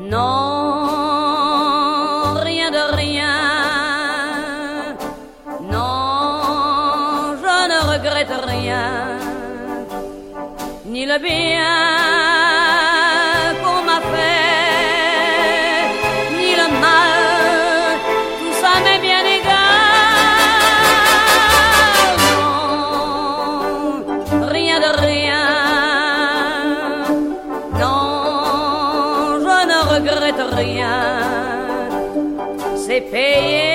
Non, rien de rien. Non, je ne regrette rien. Ni le bien qu'on m'a fait, ni le mal, tout ça m'est bien égal. Non, rien de rien. Non, je ne regrette rien. C'est payé